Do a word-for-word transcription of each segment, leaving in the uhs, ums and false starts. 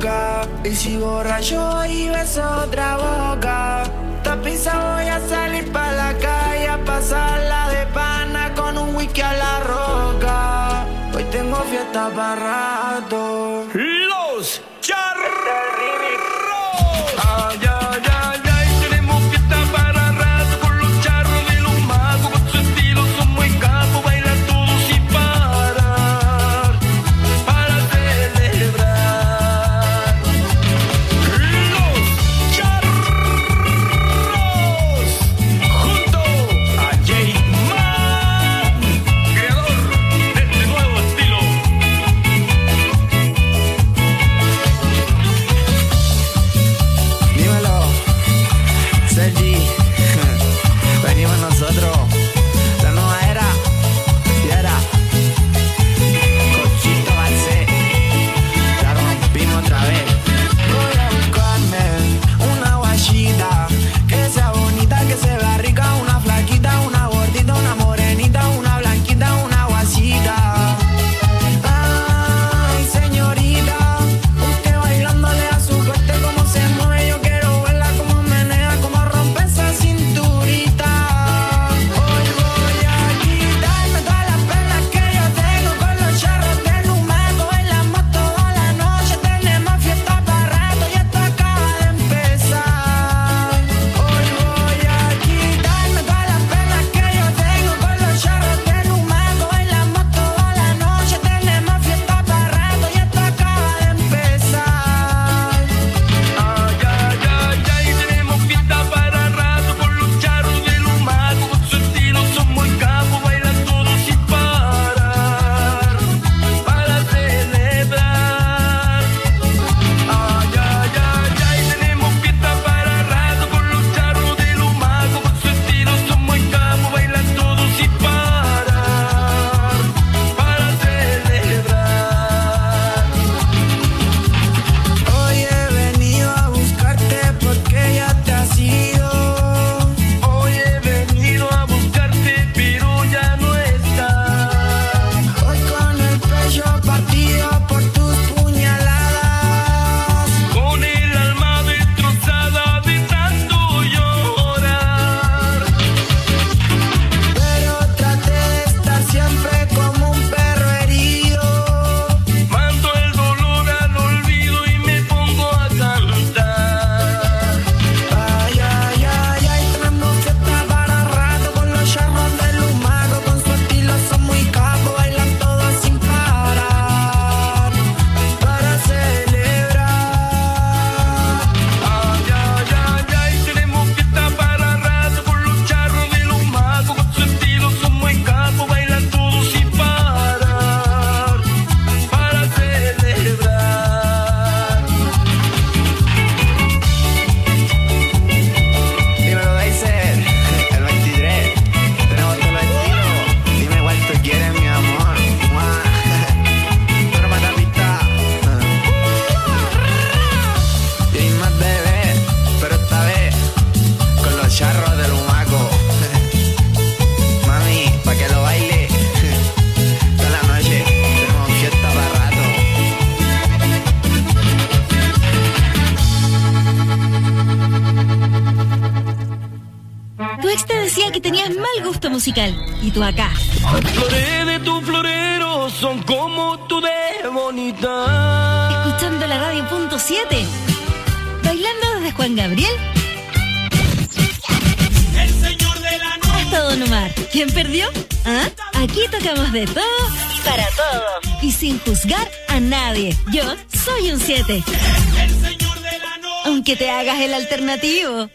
loca. Y si borracho y beso otra boca, tapiza voy a salir pa' la calle a pasarla de pana con un whisky a la roca. Hoy tengo fiesta pa' rato. Los Charros. Ay, ay, ay, ay, tenemos fiesta para rato con los charros de los magos. Con su estilo son muy capos, bailan todos sin parar para celebrar. Los Charros, junto a J-Man, creador de este nuevo estilo. Dímelo, Sergi. Venimos nosotros, la nueva era, y era Cochito Garcés, la rompimos otra vez. Voy a buscarme una guachita que sea bonita, que se vea rica, una flaquita, una gordita, una morenita, una blanquita, una guasita. Ay, señorita, usted bailándole a su corte como se mueve, yo quiero verla como menea, como rompe esa cinturita. Hoy voy a quitarme todas las penas que yo tengo con los charros de Lumaco. Bailamos toda la noche, tenemos fiesta para rato y esto acaba de empezar. Hoy voy a quitarme todas las penas que yo tengo con los charros de Lumaco. Bailamos toda la noche, tenemos fiesta para rato y esto acaba de empezar. Ay, ay, ay, ay, tenemos fiesta para rato con los charros de Lumaco. Con su estilo son muy capos, bailan todos sin parar para celebrar. Ay, ay, ay, ay, tenemos fiesta para rato con los charros de Lumaco. Con su estilo son muy capos, bailan todos sin parar para celebrar. Hoy he venido a buscarte porque ya te has ido. Hoy he venido a buscarte pero ya no estás. Hoy con el pecho partido por tus puñaladas, Con el alma destrozada de tanto llorar. pero traté de estar siempre como un perro herido. Mando el dolor al olvido y me pongo a cantar. Ay, ay, ay, ay, tenemos fiesta para rato con los charros de Lumaco. Con su estilo son muy capos, bailan todos sin parar para celebrar. Ay, ay, ay, ay, tenemos fiesta para rato con los charros de Lumaco. Con su estilo son muy capos, bailan todos sin parar para celebrar. Dímelo, Deiser, el veintitrés, tenemos todo el estilo. Dime cuál tú quieres, mi amor. Mua. Pero para la pista. Y hay más bebé, pero esta vez con los charros de Lumaco. Mami, pa' que lo baile toda la noche, tenemos fiesta para rato. Tu ex te decía que tenías mal gusto musical. Y tú acá, Las flores de tu florero son como tú de bonita. escuchando la radio punto siete. Bailando desde Juan Gabriel El señor de la noche. hasta Don Omar. ¿Quién perdió? ¿Ah? Aquí tocamos de todo y para todos. Y sin juzgar a nadie. Yo soy un siete. El señor de la noche. Aunque te hagas el alternativo.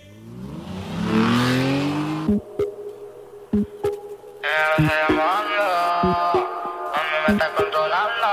A mí me está controlando.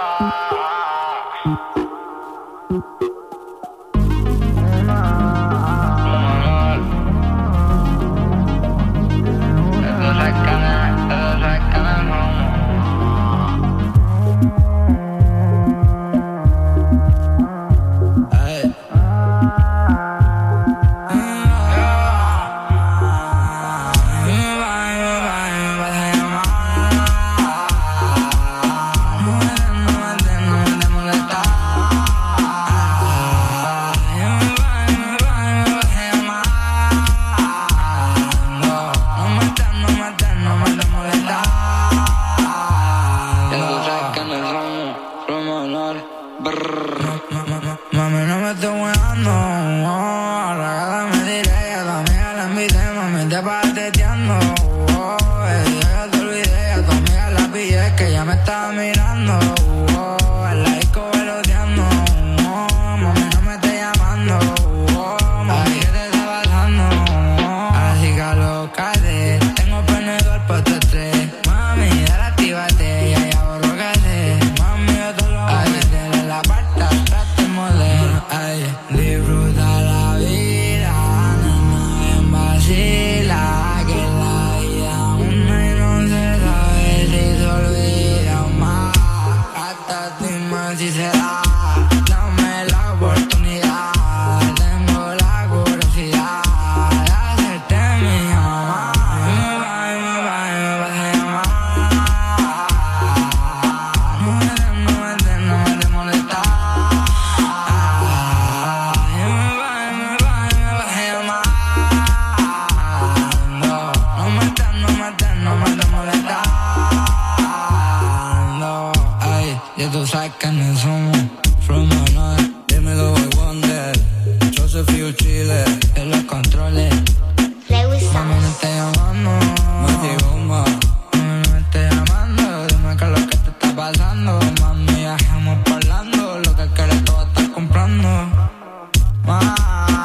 quiénes somos. From another, dímelo, boy wonder. Joseph Chile, en los controles. Mami, me esté llamando, me digo más. Mami, me esté llamando, dime qué es lo que te está pasando. Mami, ya estamos parlando, lo que quieres tú vas a estar comprando. Ma,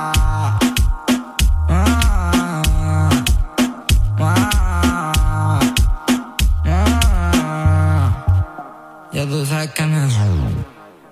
ma, ma, ma. Ya tú sabes quiénes son.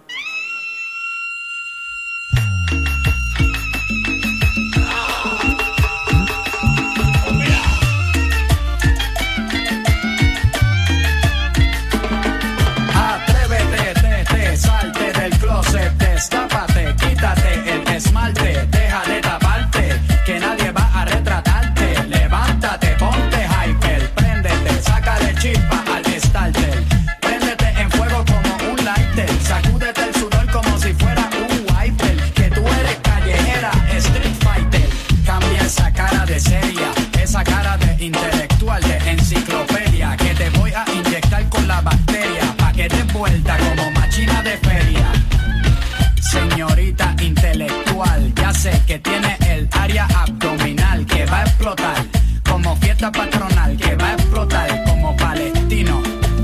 Destápate, quítate el esmalte, deja de taparte, que nadie va a retratarte. Levántate, ponte hyper, préndete, sácale chispa al starter. Préndete en fuego como un lighter, sacúdete el sudor como si fuera un wiper. Que tú eres callejera, street fighter. Cambia esa cara de seria, esa cara de intelectual, de enciclopedia. Que te voy a inyectar con la bacteria, pa' que des vuelta como machina de feria. Señorita intelectual, ya sé que tiene el área abdominal que va a explotar como fiesta patronal, que va a explotar como palestino.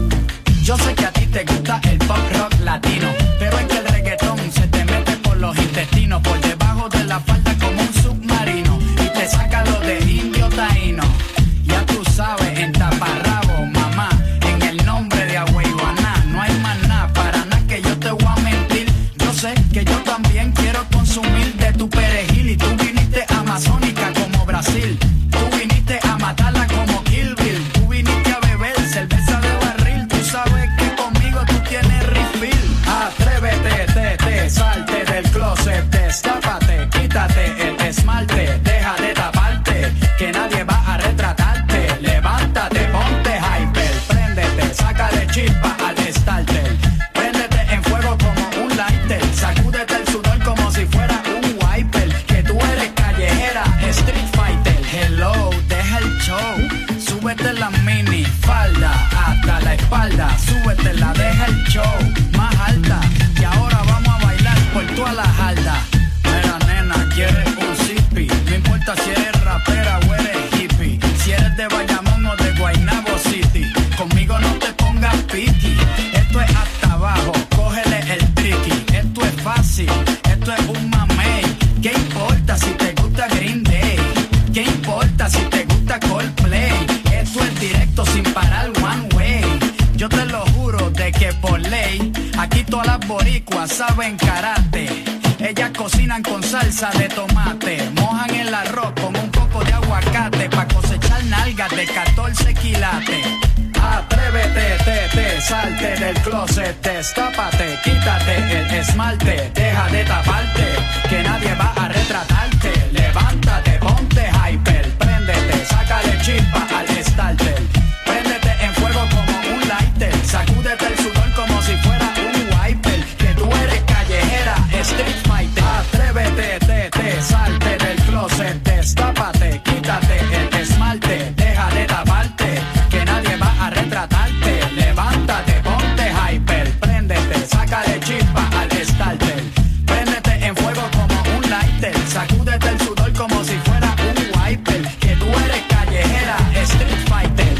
Yo sé que a ti te gusta el pop rock latino, pero es que el reggaetón se te mete por los intestinos, por debajo de la falda como un submarino, y te saca lo de indio taíno. Ya tú sabes, en taparrabo, mamá, en el nombre de Agüeyuaná, no hay más nada, para nada que yo te voy a mentir. Yo sé que yo también quiero consumir de tu perejil, y tú viniste amazónica como Brasil. Tú viniste a matarla como Kill Bill. Tú viniste a beber cerveza de barril. Tú sabes que conmigo tú tienes refill. Atrévete, te, te, salte del closet, destápate, quítate el esmalte, deja de taparte, que nadie va a retratarte. Levántate, ponte hyper, préndete, sácale chispa al starter. Préndete en fuego como un lighter, sacúdete el sudor como si fuera un wiper. Que tú eres callejera, street fighter. Hello, deja el show, súbete la mini falda hasta la espalda, súbete la, deja el show más alta, y ahora vamos a bailar por toda la jarda. Mira nena, quieres un zippy, no importa si eres rapera o eres hippie, si eres de Bayamón o de Guaynabo City, conmigo no te pongas piqui. Esto es hasta abajo, cógele el tricky, esto es fácil, esto es un mamey. ¿Qué importa si te gusta Green Day? ¿Qué importa si te gusta Coldplay? Esto es directo sin parar one way. Yo te lo juro de que por ley, aquí todas las boricuas saben karate. Ellas cocinan con salsa de tomate, mojan el arroz con un poco de aguacate, pa' cosechar nalgas de catorce quilates. Atrévete, te, te, salte del closet, destápate, quítate el esmalte, deja de taparte, que nadie va a retratarte. Levántate, ponte hyper, préndete, sácale chispa al starter. Préndete en fuego como un lighter, sacúdete el sudor como si fuera un wiper. Que tú eres callejera, street fighter. Atrévete, te, te, salte del closet, destápate, quítate el esmalte, deja de taparte, que nadie va a retratarte. Levántate, ponte hyper, préndete, sácale chispa al starter. Préndete en fuego como un lighter, sacúdete el sudor como si fuera un wiper. Que tú eres callejera, street fighter.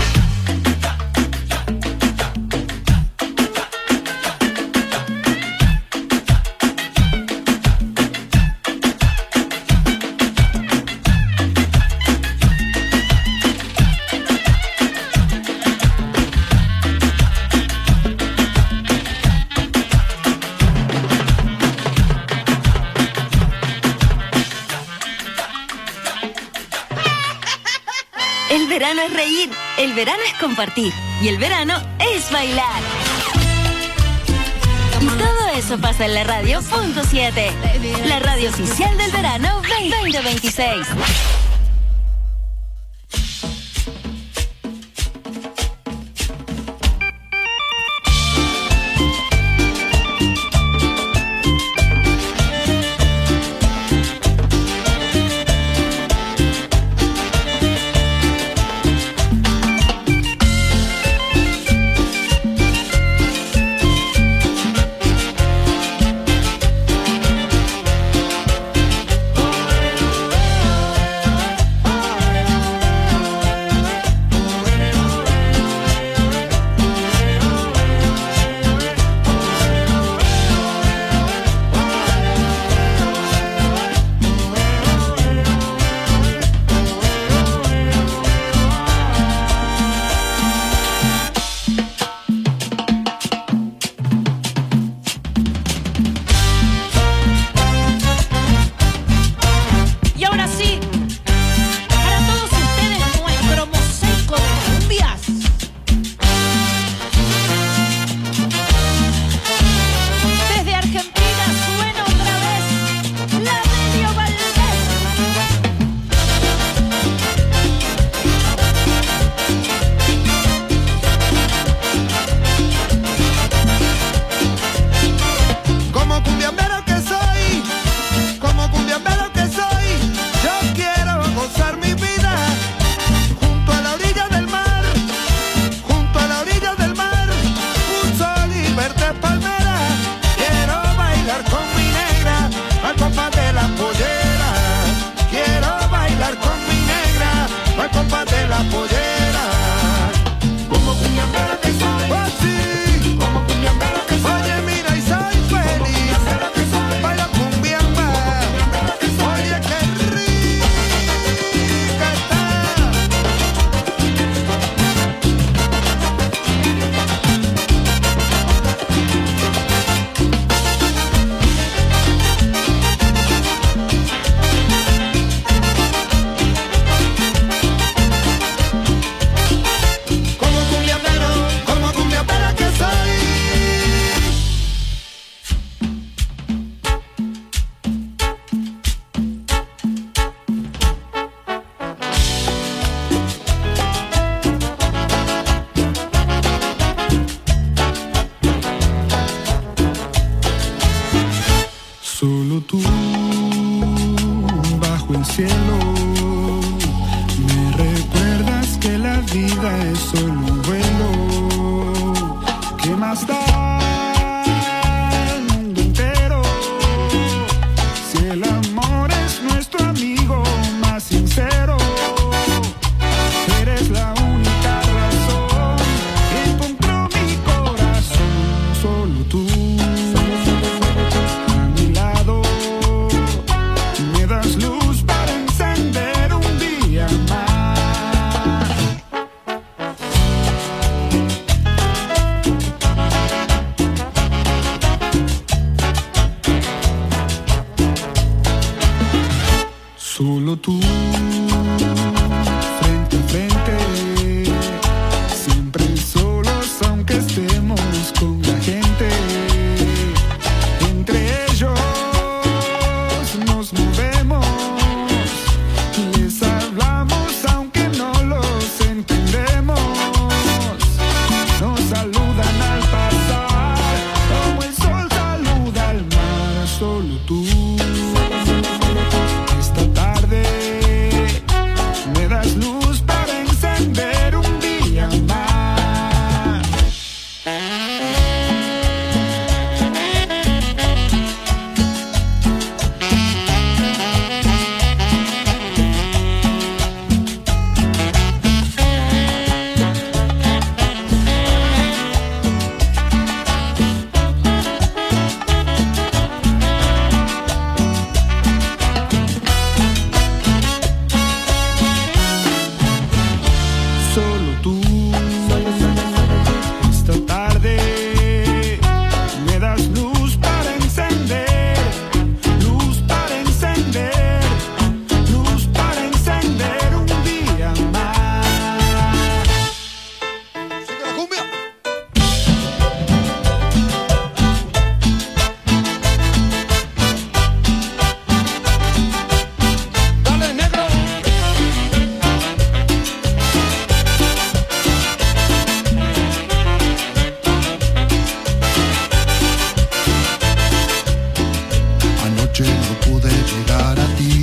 El verano es reír, el verano es compartir y el verano es bailar. Y todo eso pasa en la radio punto siete, la radio oficial del verano veinte veintiséis. tú bajo el cielo. Me recuerdas que la vida es solo un vuelo. ¿Qué más da el mundo entero si el amor es nuestro amigo más sincero? Eres la única razón que encontró mi corazón. Solo tú a mi lado me das luz para encender un día más. Solo tú, frente a frente, siempre solos aunque estemos con la gente. Entre ellos nos movemos, les hablamos aunque no los entendemos. Nos saludan al pasar, como el sol saluda al mar. Solo tú. Esta tarde me das luz para encender un día más. Solo tú. Esta tarde me das luz para encender, luz para encender, luz para encender un día más. ¡Sigue la cumbia! ¡Dale, negro! Anoche no pude llegar a ti.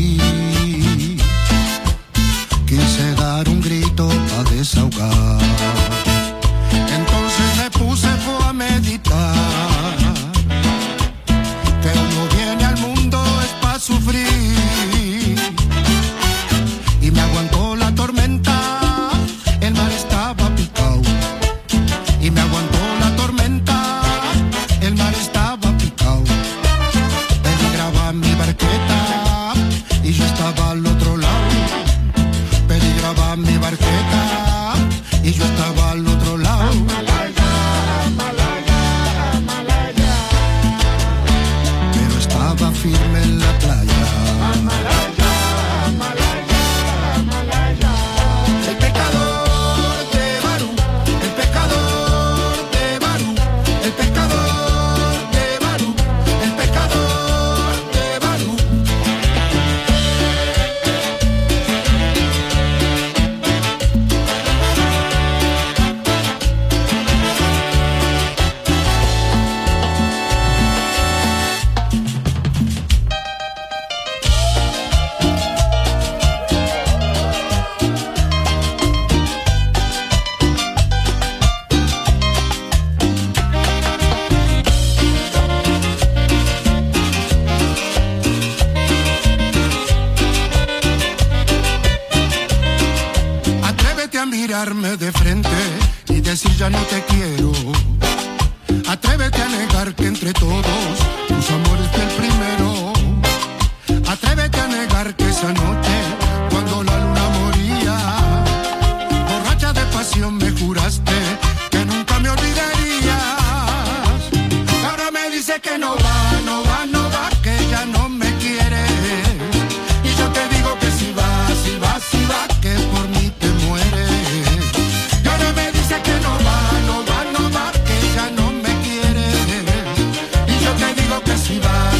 Quise dar un grito a desahogar. Entonces me puse fue a meditar. Que uno viene al mundo es pa' sufrir. Y me aguantó la tormenta. El mar estaba picado. Y me aguantó la tormenta. El mar estaba picado. Peligraba mi barqueta y yo estaba al otro lado. Peligraba mi barqueta y yo estaba al otro lado. Pero estaba firme en la playa. El pecador de Barú, el pecador de Barú, el pecador de Barú, el pecador de Barú. Atrévete a mirarme de frente y decir ya no te quiero. Atrévete a negar que entre todos tus amores fue el primero. Atrévete a negar que esa noche, cuando la luna moría, borracha de pasión me juraste que nunca me olvidarías. Ahora me dice que no va, no va, no va, que ya no me quieres. Y yo te digo que si va, si va, si va, que por mí te mueres. Y ahora me dice que no va, no va, no va, que ya no me quieres. Y yo te digo que si va,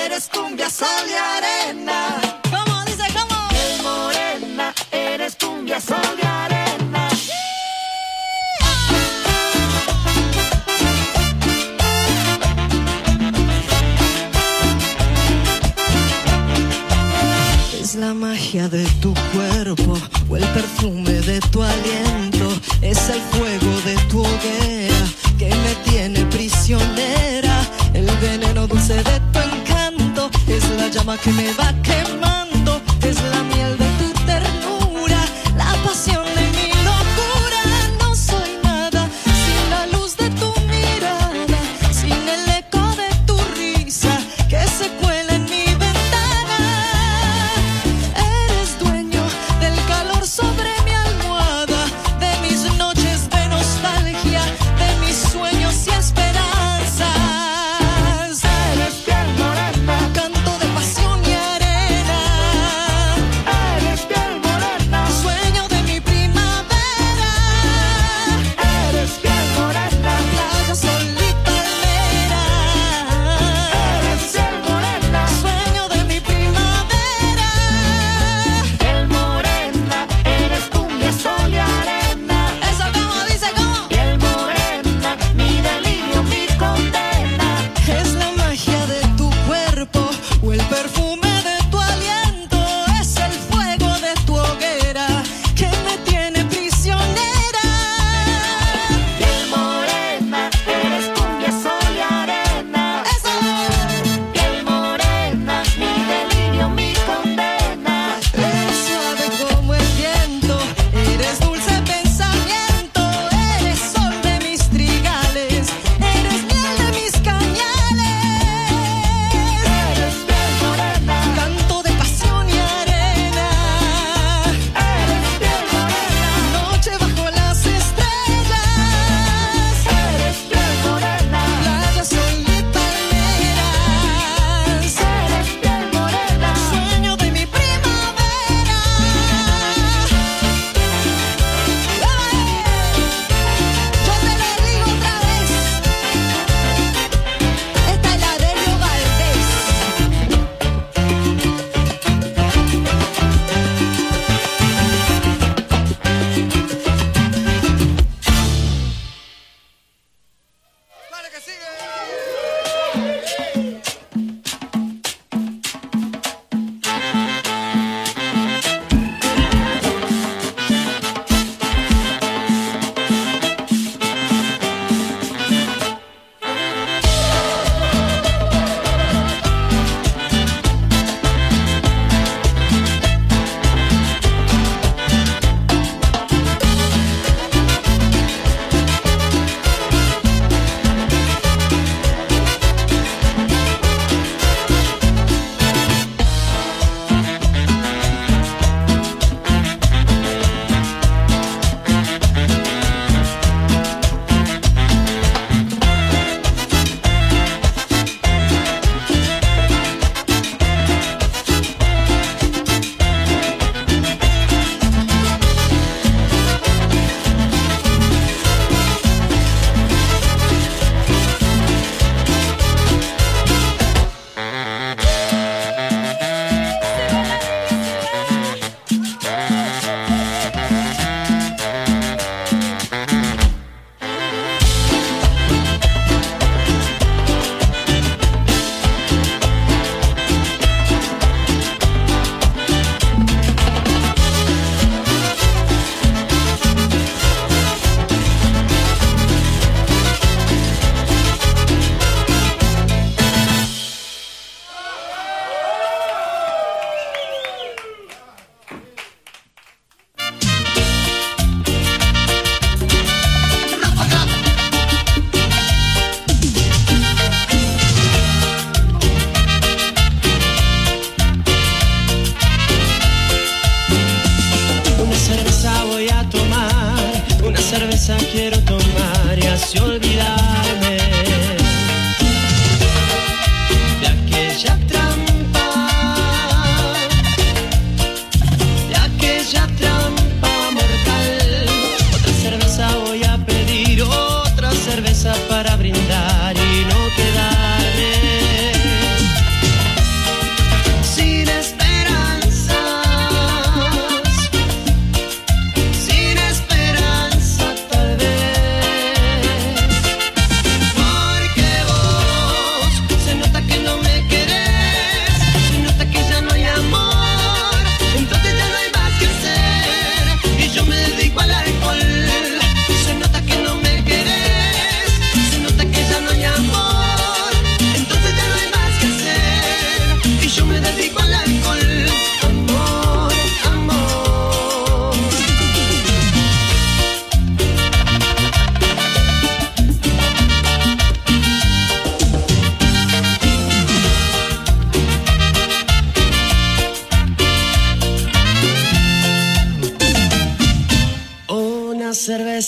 eres cumbia, sol y arena. ¿Cómo dice, cómo? Piel morena, eres cumbia, sol y arena. Es la magia de tu cuerpo o el perfume de tu aliento. Es el fuego de tu hoguera que me tiene prisionera. El veneno dulce de tu encanto es la llama que me va quemando. Es la miel de tu ternura, la pasión de mi locura. No soy nada sin la luz de tu mirada, sin el eco de tu risa que se cuela en mi ventana. Eres dueño del calor sobre mi almohada, de mis noches de nostalgia, de mis sueños y esperanzas. Eres piel morena, Canto de pasión y arena.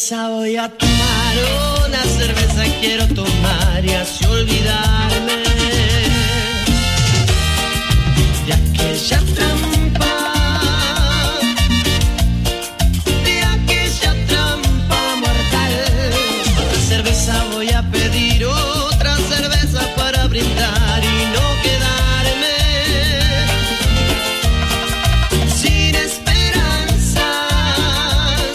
cerveza voy a tomar, una cerveza quiero tomar y así olvidarme de aquella trampa, de aquella trampa mortal. Otra cerveza voy a pedir, otra cerveza para brindar y no quedarme sin esperanzas,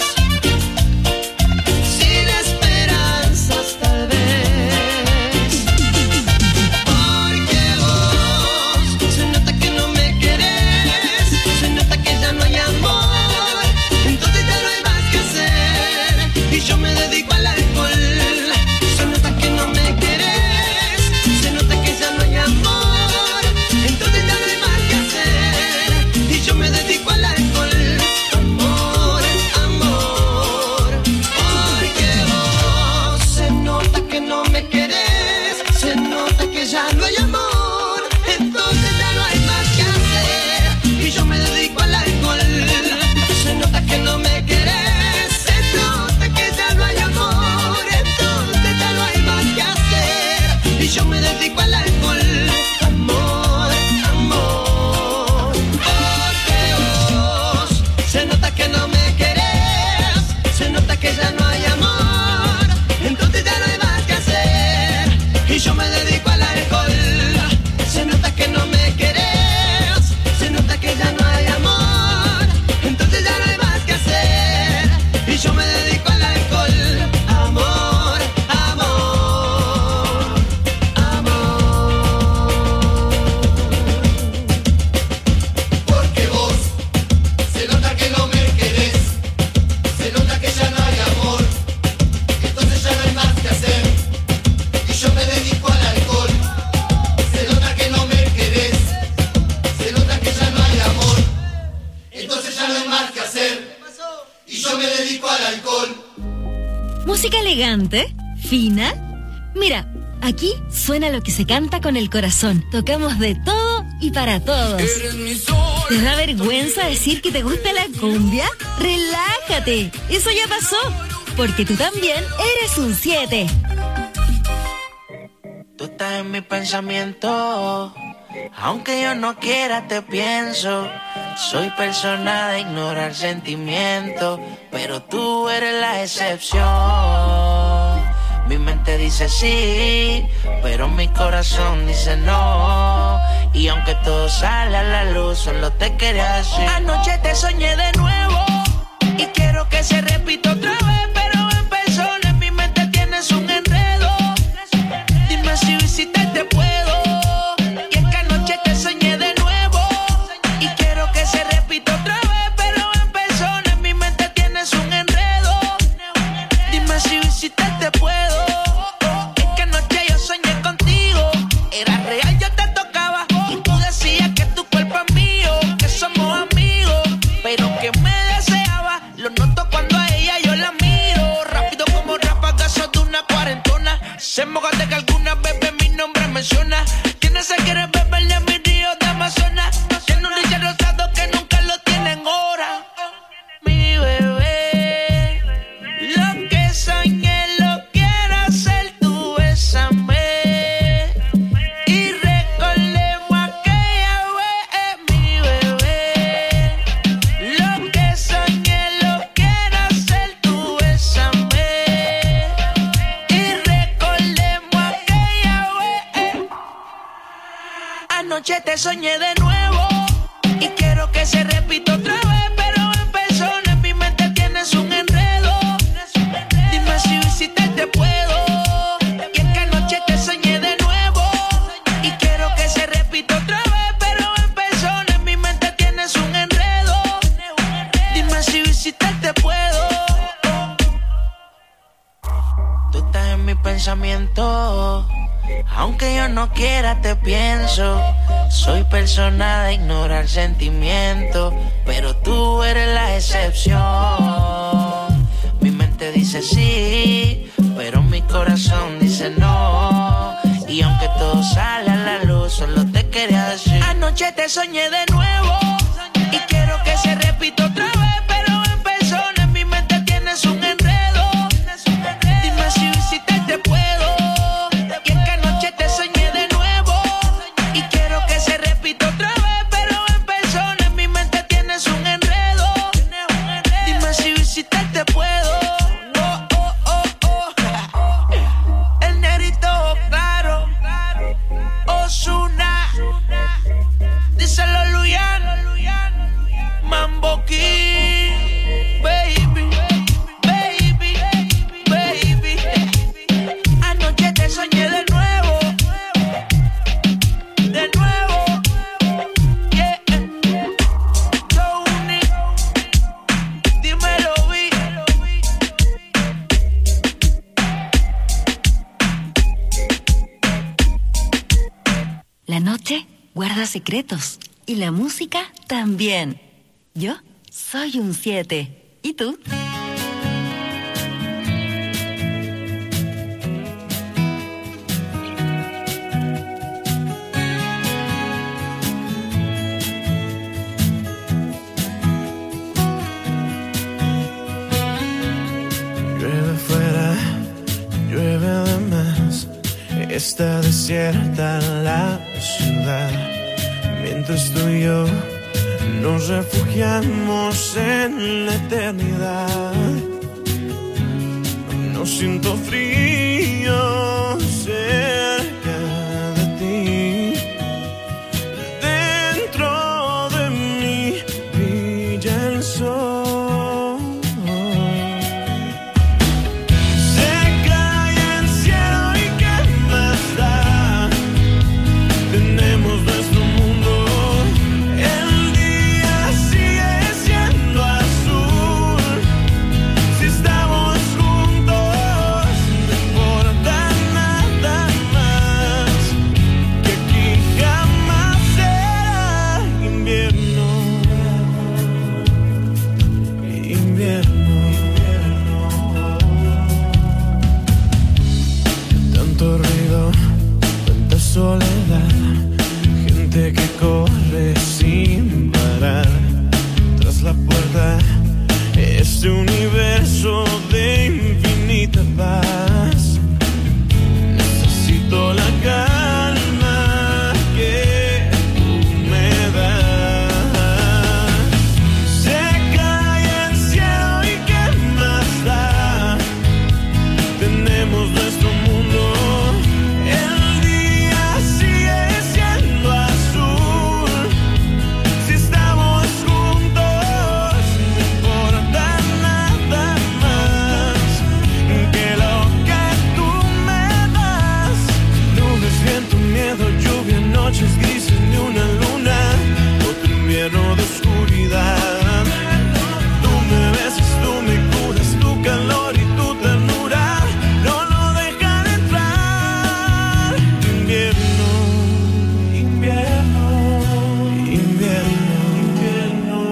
sin esperanzas tal vez. Porque vos se nota que no me querés, se nota que ya no hay amor, entonces ya no hay más que hacer y yo me dedico al alcohol. Se nota que no me querés, se nota que ya no hay amor, entonces ya no hay más que hacer y yo me dedico al alcohol. Amor, amor, porque vos se nota que no me querés, se nota que ya no hay amor, entonces ya no hay más que hacer y yo me dedico al alcohol. Se nota que no me querés, se nota que ya no hay amor, entonces ya no hay más que hacer y yo me dedico al alcohol. Amor, amor, porque vos se nota que no me querés, se nota que ya no hay amor, entonces ya no hay más que hacer y yo me dedico al alcohol. Se nota que no me querés, se nota que ya no hay amor, entonces ya no hay más que hacer y yo me dedico al alcohol. Amor, amor, amor. Porque vos se nota que no me querés, se nota que ya no hay amor, entonces ya no hay más que hacer y yo me dedico al alcohol. Se nota que no me querés, se nota que ya no hay amor, entonces ya no hay más que hacer y yo me dedico al alcohol. Música elegante, fina. Mira, aquí suena lo que se canta con el corazón. Tocamos de todo y para todos. ¿Te da vergüenza decir que te gusta la cumbia? Relájate, eso ya pasó, porque tú también eres un siete. Tú estás en mi pensamiento, aunque yo no quiera te pienso. Soy persona de ignorar sentimientos, pero tú eres la excepción. Mi mente dice sí, pero mi corazón dice no. Y aunque todo sale a la luz, solo te quería decir. Anoche te soñé de nuevo y quiero que se repita otra vez, pero en persona en mi mente tienes un enredo. Dime si visitarte puedo. Y es que anoche te soñé de nuevo y quiero que se repita otra vez, pero en persona en mi mente tienes un enredo. Dime si visitarte puedo. Es que anoche yo soñé contigo, era real, yo te tocaba y tú decías que tu cuerpo es mío, que somos amigos, pero que me deseaba. Lo noto cuando a ella yo la miro, rápido como ráfagas de una cuarentona. Se moja de que alguna bebé mi nombre menciona. ¿Quién se quiere beberle a mi río de Amazonas? Tiene un leche rosado que nunca lo tiene en hora. Mi bebé, lo que soñé lo quiero hacer, tú bésame y recordemos aquella vez. Mi bebé, lo que soñé lo quiero hacer, tú bésame y recordemos aquella vez. Anoche te soñé de nuevo y quiero que se repita otra vez, pero en persona en mi mente tienes un enredo. Dime si visitarte puedo. Y es que anoche te soñé de nuevo y quiero que se repita otra vez, pero en persona en mi mente tienes un enredo. Dime si visitarte puedo. Tú estás en mi pensamiento, aunque yo no quiera te pienso. Soy persona de ignorar sentimientos, pero tú eres la excepción. Mi mente dice sí, pero mi corazón dice no. Y aunque todo sale a la luz, solo te quería decir. Anoche te soñé de nuevo y quiero que se repita otra vez, pero en persona en mi mente tienes un enredo. Ozuna, díselo Luyan, Mambo King, baby, baby, baby. Anoche te soñé de nuevo, de nuevo, yeah. Tony, dímelo, vi. La noche guarda secretos y la música también. Yo soy un siete. ¿Y tú? Llueve fuera, llueve además. Está desierta la ciudad. Mientras tú y yo nos refugiamos en la eternidad. No siento frío cerca de ti. Dentro de mí brilla el sol. Se cae el cielo y qué más da. Tenemos nuestro mundo. El día sigue siendo azul. Si estamos juntos, no importa nada más. Que aquí jamás será invierno. Invierno. Tanto ruido, tanta soledad. Gente que corre sin parar. Tras la puerta, este universo de infinita paz. Necesito la calma que tú me das. Se cae el cielo y qué más da. Tenemos nuestro mundo. El día sigue siendo azul. Si estamos juntos, no importa nada más que lo que tú me das. Nubes, viento, miedo, lluvia, noches grises, ni una luna. Otro invierno de oscuridad. Tú me besas, tú me curas, tu calor y tu ternura no lo dejan entrar. Invierno, invierno, invierno, invierno.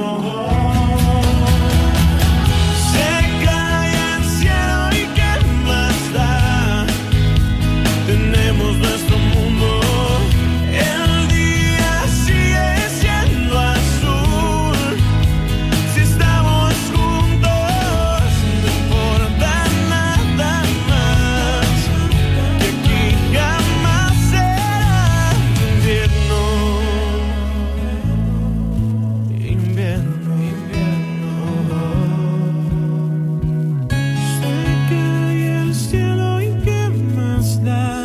Se cae el cielo y qué más da. Tenemos nuestro mundo. El día sigue siendo azul. Si estamos juntos, no importa nada más. Que aquí jamás será invierno. Invierno, invierno. Se cae el cielo y qué más da.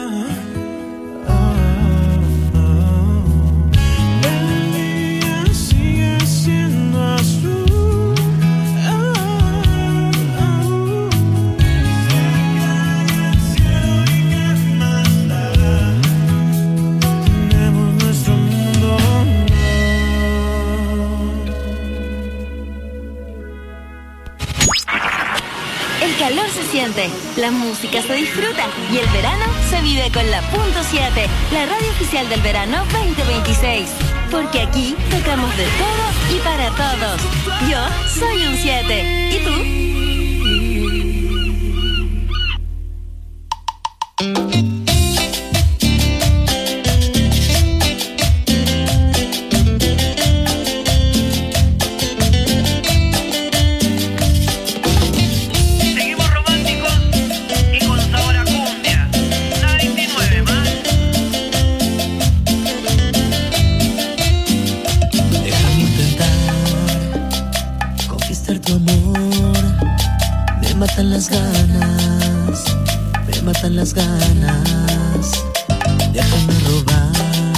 El día sigue siendo azul. Se cae el cielo y qué más da. Tenemos nuestro mundo. El calor se siente, la música se disfruta y el verano se vive con la punto siete, la radio oficial del verano veinte veintiséis. Porque aquí tocamos de todo y para todos. Yo soy un siete. ¿Y tú? Seguimos románticos y con sabor a cumbia. noventa y nueve más. Déjame intentar conquistar tu amor. Me matan las ganas, me matan las ganas. Déjame robar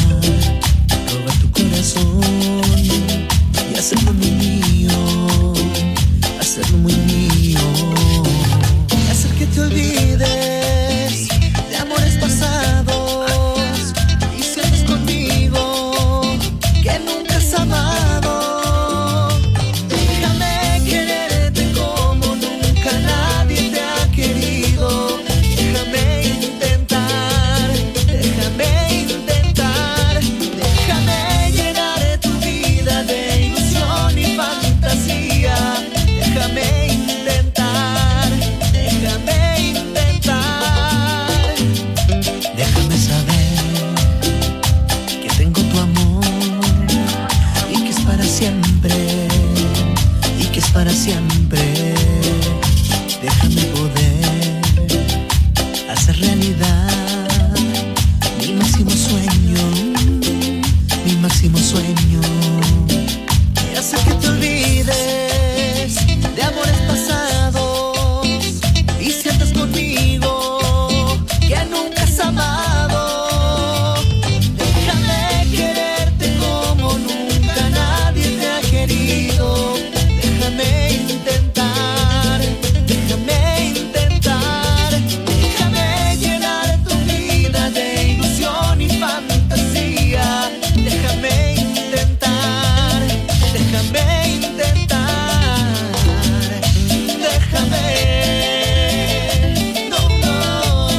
próximo sueño. Y hace que te olvides de amores pasados y sientas conmigo que nunca has amado. Déjame quererte como nunca nadie te ha querido. Déjame intentar, déjame intentar, déjame llenar tu vida de ilusión y fantasía. Déjame intentar, déjame intentar, déjame. No, no.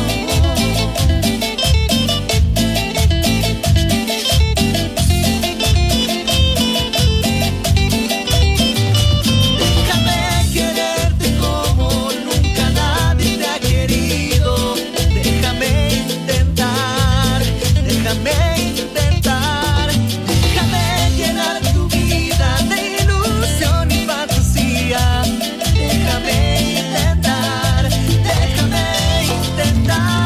Déjame quererte como nunca nadie te ha querido. Déjame intentar, déjame intentar, déjame llenar tu vida de ilusión y fantasía. Déjame intentar, déjame intentar.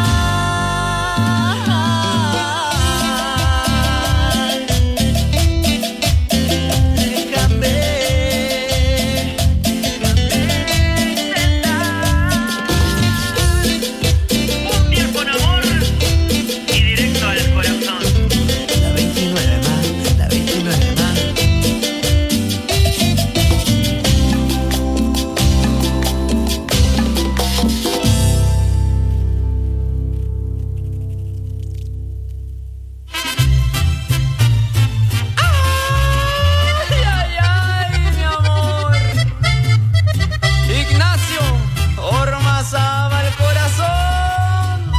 Mundial con amor y directo al corazón. La veintinueve más, la veintinueve más. Ay, ay, ay, mi amor. Ignacio Ormazábal el corazón.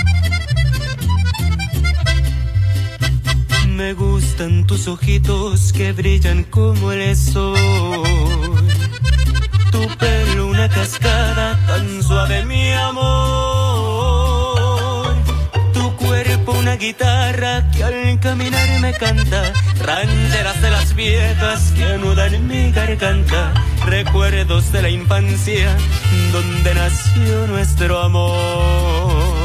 Me gustan tus ojitos que brillan como el sol. Tu pelo una cascada tan suave, mi amor. Tu cuerpo una guitarra que al caminar me canta. Rancheras de las viejas que anudan en mi garganta. Recuerdos de la infancia donde nació nuestro amor.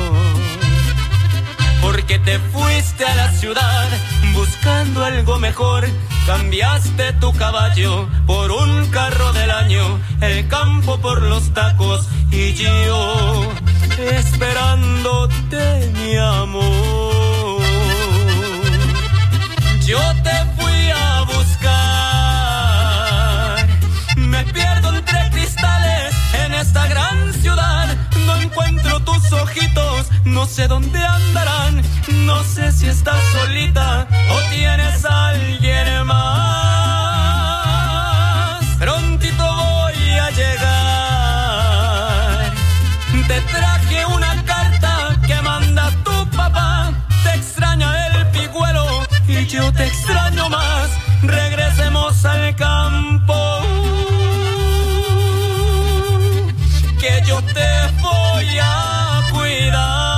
Porque te fuiste a la ciudad buscando algo mejor. Cambiaste tu caballo por un carro del año, el campo por los tacos y yo esperándote, mi amor. Yo te fui a buscar, me pierdo entre cristales en esta gran ciudad. No encuentro tus ojitos, no sé dónde andarán. No sé si estás solita o tienes a alguien más. Prontito voy a llegar. Te traje una carta que manda tu papá. Te extraña el pigüelo y yo te extraño más. Regresemos al campo, que yo te voy a cuidar.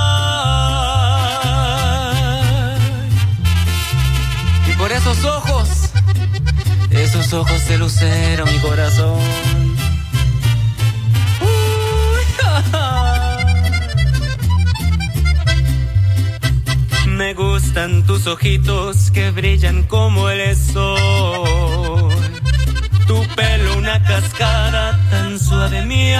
Y por esos ojos, esos ojos de lucero, mi corazón. Uy, ja, ja. Me gustan tus ojitos que brillan como el sol. Tu pelo una cascada tan suave, mi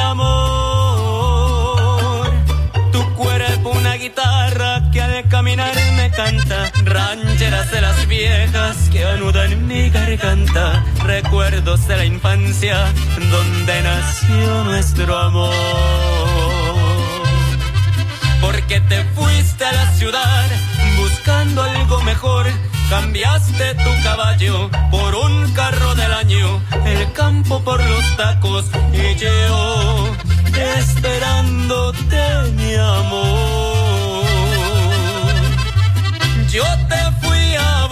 amor. Tu cuerpo una guitarra que al caminar me canta. Rancheras de las viejas que anudan en mi garganta. Recuerdos de la infancia donde nació nuestro amor. Porque te fuiste a la ciudad buscando algo mejor. Cambiaste tu caballo por un carro del año, el campo por los tacos y yo esperándote, mi amor. Yo te fui a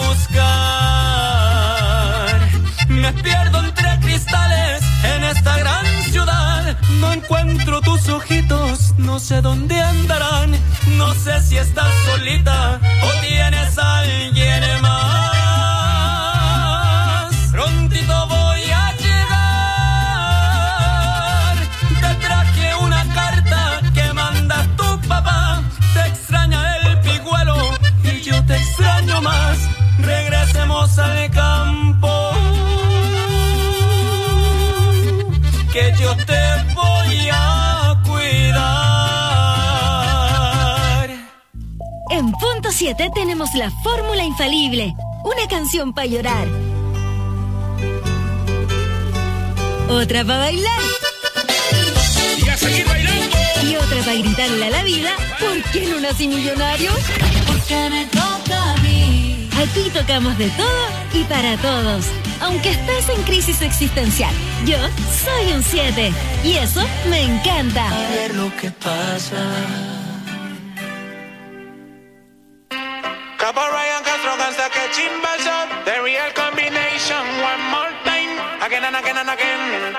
buscar, me pierdo entre cristales en esta gran ciudad. No encuentro tus ojitos, no sé dónde andarán. No sé si estás solita o tienes a alguien más. Prontito voy a llegar. Te traje una carta que manda tu papá. Te extraña el pigüelo y yo te extraño más. más, regresemos al campo, que yo te voy a cuidar. En Punto siete tenemos la fórmula infalible, una canción para llorar, otra para bailar Y a seguir bailando. y otra para gritarle a la vida, ¿por qué no nací millonario? Porque me toca a mí. Aquí tocamos de todo y para todos, aunque estés en crisis existencial. Yo soy un siete y eso me encanta. A ver lo que pasa. Capo Ryan Castro cansa que chimba shot. The real combination. One more time. Again and again and again.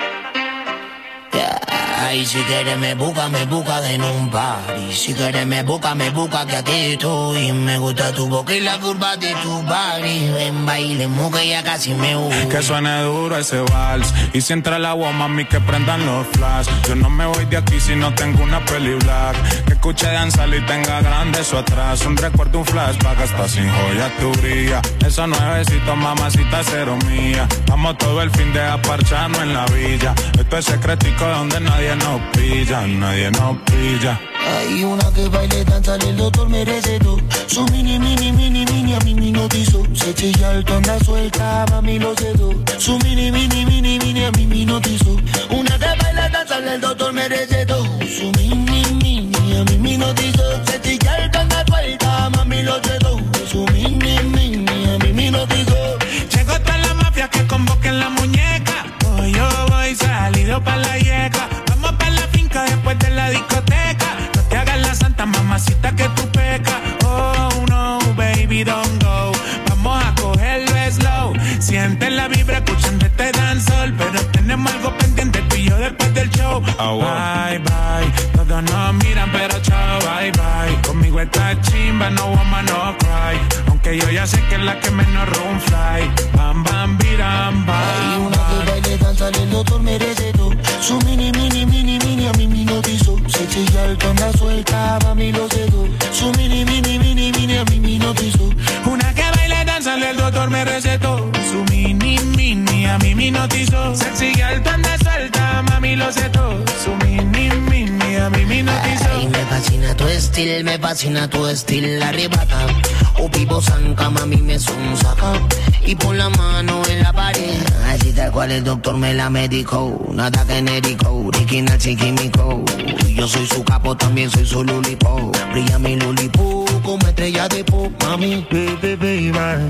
Ay, si quieres me busca, me busca de en un party. Si quieres me busca, me busca que aquí estoy. Me gusta tu boca y la curva de tu body. Ven, bailemos que ya casi me voy. Que suene duro ese vals. Y si entra el agua, mami, que prendan los flash. Yo no me voy de aquí si no tengo una peli black. Que escuche danzar y tenga grande eso atrás. Un recuerdo, un flashback, hasta sin joya tu brilla. Esos nuevecitos, mamacita, cero mía. Vamos todo el fin de aparcharnos en la villa. Esto es secretico donde nadie nos pilla, nadie nos pilla. Hay una que baile, danza, el doctor merece todo. Su mini, mini, mini, mini, a mí me notizó. Se chilla el tonda suelta, mami lo cedo. Su mini, mini, mini, mini, a mí me notizó. Una que baila, danza, el doctor merece todo. Su mini, mini, a mí me notizó. Se chilla el tonda suelta, mami lo cedo. Su mini, mini, a mí me notizó. Llegó toda la mafia que convoquen la muñeca. Hoy yo voy salido pa' la yeca. Vamos pa' la finca después de la discoteca. No te hagas la santa mamacita que tú pecas. Oh no, baby, don't go. Vamos a cogerlo slow. Siente la vibra escuchando este dancehall. Pero tenemos algo pendiente tú y yo después del show. Oh, wow. Bye, bye. Todos nos miran pero chao, bye, bye. Conmigo está chimba, no woman, no cry. Aunque yo ya sé que es la que menos room fly. Bam, bam, biram, bam. Hay una que baile, danza, el doctor merece todo. Su mini, mini, mini, mini, a mí me notizó. Se chilla el tonda suelta, mami lo cedo. Su mini, mini, mini, mini, a mí me notizó. Una que baile, danza, el doctor me recetó. Su mini, mini, a mí me notizó. Sexy girl, tonda suelta, mami lo cedo. Su mini, mini, a mí me notizó. Ay, me fascina tu estilo, me fascina tu estilo, arrebata. O vivo zanca, mami me sonsaca. Y pon la mano en la pared. Así tal cual el doctor me la medicó. Nada genérico, original sin químico. Yo soy su capo, también soy su lulipo. Brilla mi lulipo como estrella de pop, mami. Baby, baby,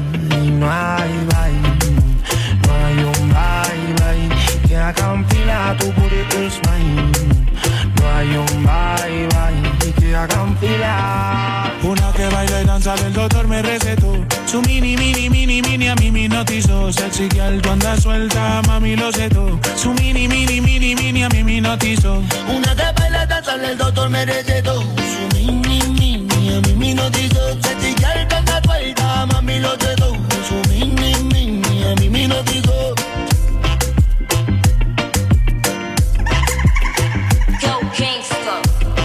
no hay baile. No hay un baile que haga un fila, tu booty is mine. No hay un baile que haga un fila. Una que baila y danza, el doctor me recetó. Su mini, mini, mini, mini, a mí me notizó. Sexy girl, tu anda suelta, mami lo cedo. Su mini, mini, mini, mini, a mí me notizó. Una que baila, danza, el doctor me recetó. Su mini, mini, a mí me notizó. Sexy girl, tu anda suelta, mami lo cedo. Su mini, mini, a mí me notizó. Go gangsta.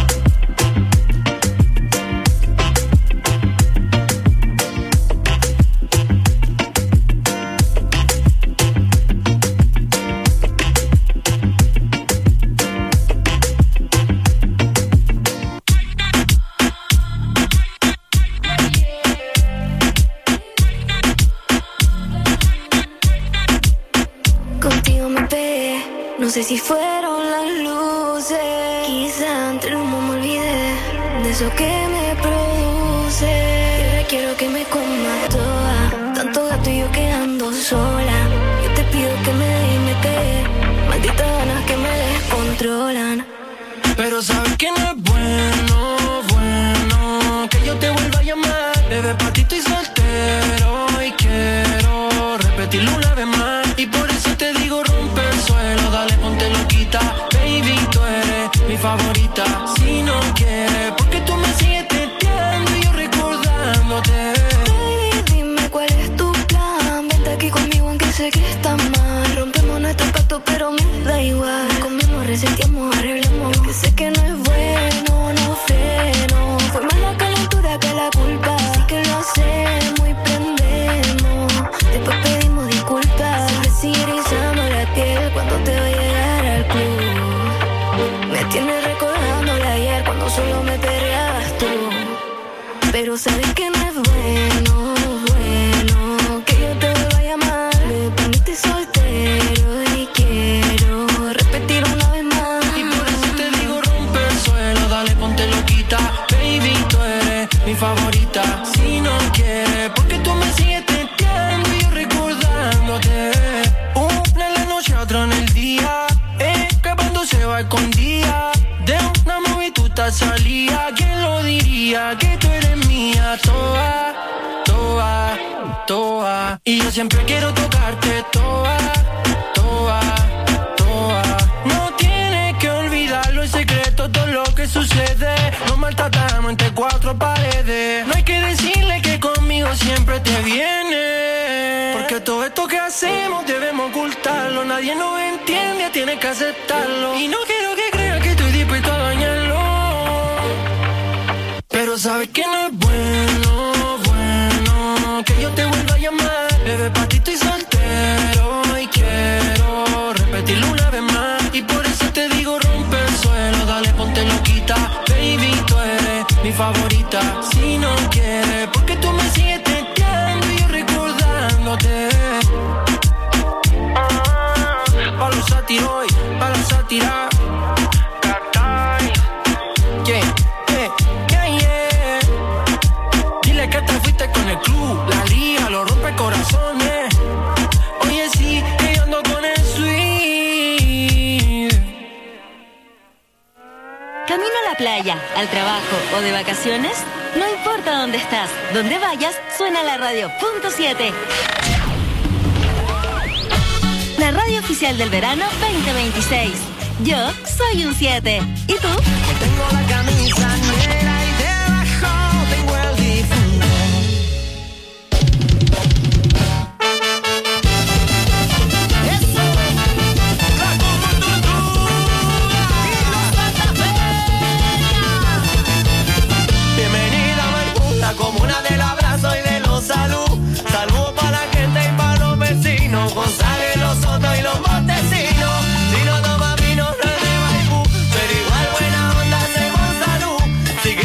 Contigo me pegué, no sé si fueron las luces. Quizá entre el humo me olvidé de eso que me produce. Y ahora quiero que me comas toda, tanto gato y yo quedando sola. Yo te pido que me dejes y me quede, malditas ganas que me descontrolan. Pero sabes que no es bueno, bueno que yo te vuelva a llamar. Bebé, pa' ti estoy soltero y quiero repetirlo una vez más. Y por eso te digo rompe el suelo, dale ponte loquita. Baby, tú eres mi favorita. Si no quieres, porque tú me sigues teteando y yo recordándote. Baby, dime cuál es tu plan. Vente aquí conmigo aunque sé que está mal. Rompemos nuestro pacto pero me da igual. Comemos, reseteamos, arreglemos, que sé que no es bueno. toa. Y yo siempre quiero tocarte toa, toa, toa. No tienes que olvidarlo, el secreto, todo lo que sucede. Nos maltratamos entre cuatro paredes. No hay que decirle que conmigo siempre te viene. Porque todo esto que hacemos debemos ocultarlo. Nadie nos entiende, tienes que aceptarlo. Y no quiero que creas que estoy dispuesto a dañarlo. Pero sabes que no es bueno, bueno que yo te vuelva a llamar. Bebé, pa' ti estoy soltero y quiero repetirlo una vez más. Y por eso te digo rompe el suelo, dale ponte loquita. Baby, tú eres mi favorita. Si no quieres, porque tú me sigues testeando y yo recordándote. Pa' los sátiros hoy, pa' los sátiras. Que te fuiste con el club, la liga, lo rompe corazones. Oye, sí, que yo ando con el sweet. ¿Camino a la playa, al trabajo o de vacaciones? No importa dónde estás, donde vayas, suena la radio punto siete. La radio oficial del verano veinte veintiséis. Yo soy un siete. ¿Y tú? Tengo la camisa negra y debajo tengo el difunto. Comuna del abrazo y de los salud. Saludos para la gente y para los vecinos. González, Los Sotos y los Montesinos. Si no toma vino, no es de Maipú, pero igual buena onda hacemos salud. Si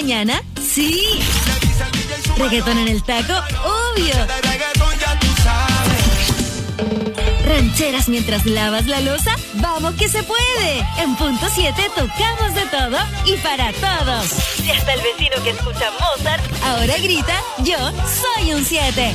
mañana? Sí. Reggaetón en el taco, obvio. Rancheras mientras lavas la loza, vamos que se puede. En punto siete tocamos de todo y para todos. Y hasta el vecino que escucha Mozart ahora grita, yo soy un siete.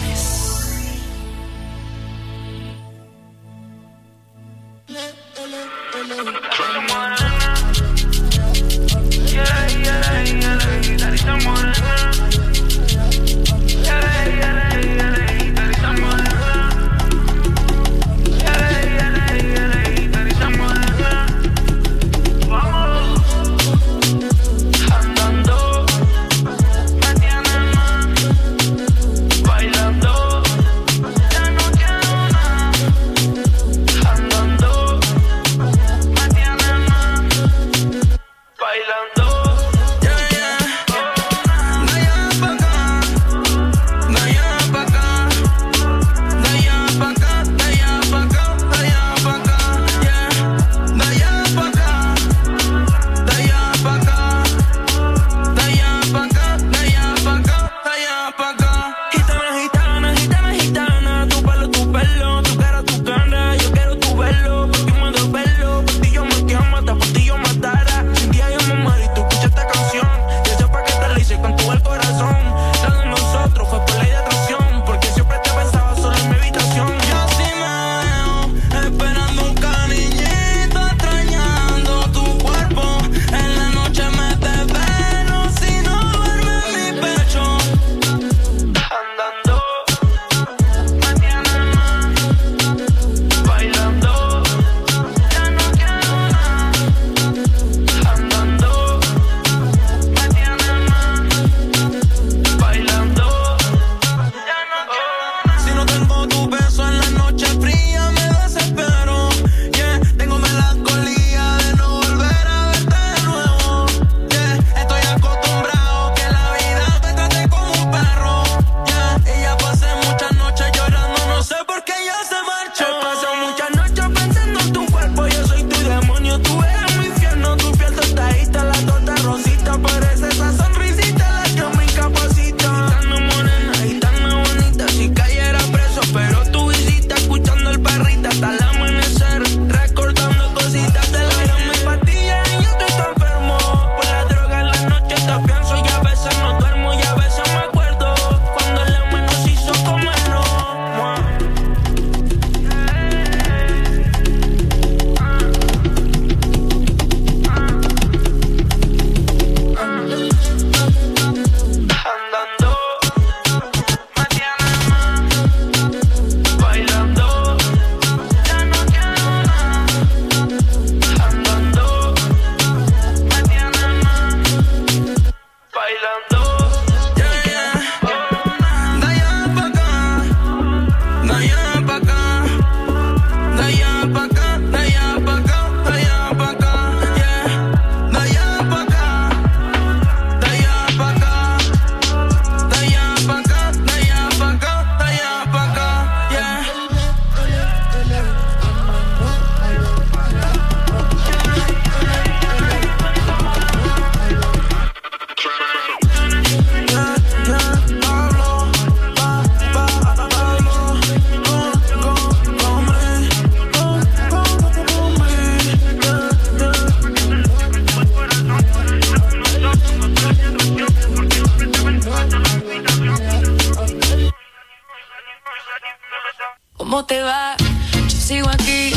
¿Cómo te va? Yo sigo aquí.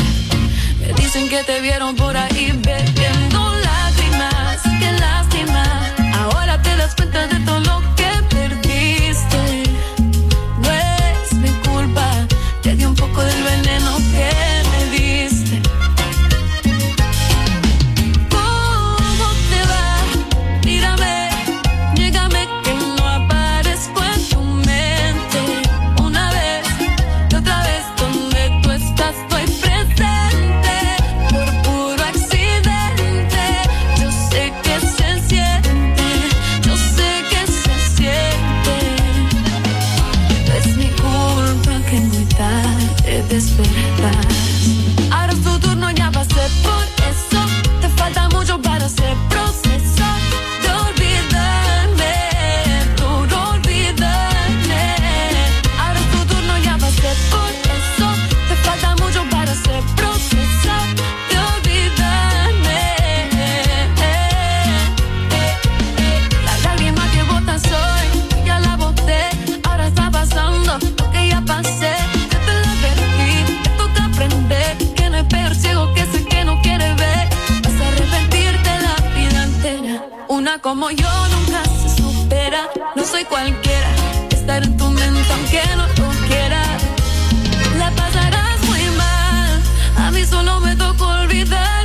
Me dicen que te vieron por ahí bebiendo lágrimas. Qué lástima. Ahora te das cuenta de todo lo que perdiste. No es mi culpa. Te di un poco del veneno que me diste. ¿Cómo te va? Mírame, llégame que no aparezco en tu mente. Una vez y otra vez donde tú estás estoy presente. Por puro accidente. Una como yo nunca se supera. No soy cualquiera, estar en tu mente aunque no lo quiera. La pasarás muy mal, a mí solo me tocó olvidar.